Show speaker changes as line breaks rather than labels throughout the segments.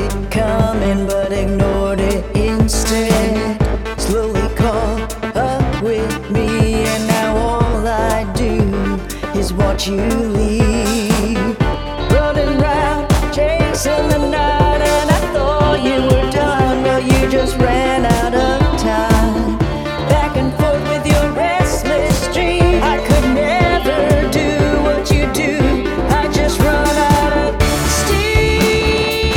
it coming but ignored it instead. Slowly caught up with me, and now all I do is watch you leave. Running round, chasing the night, and I thought you were done, but you just ran out of time. Back and forth with your restless dream. I could never do what you do. I just run out of steam.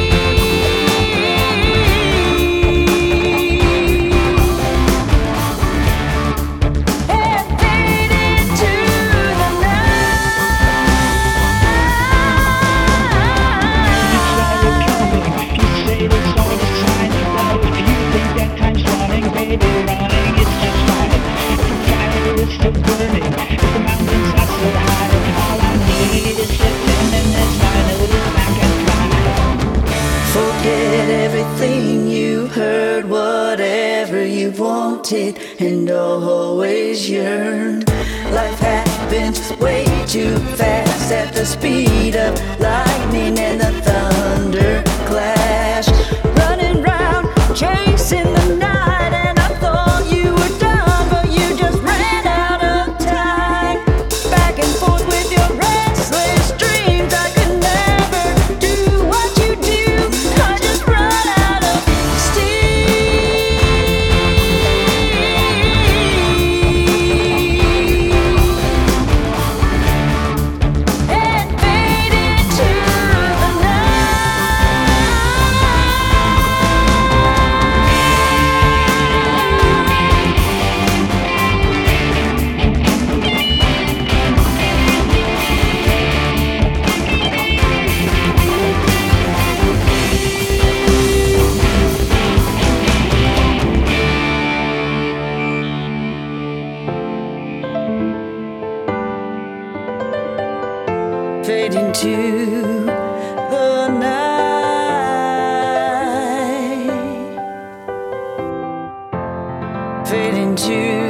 And fade into the
You say it's all a sign, but if you think that time's running, baby, running it's just fine. If the fire is still burning, if the mountains are so high, all I need is sitting in this final back and cry.
Forget everything you heard, whatever you wanted and always yearned. Life happens way too fast at the speed of lightning and the thunder clash. Running round, chasing the night, and I thought you were done, but you just ran out of time. Back and forth with your restless dreams. I could never do what you do. I just run out of steam. And fade into the fade into the night, fade into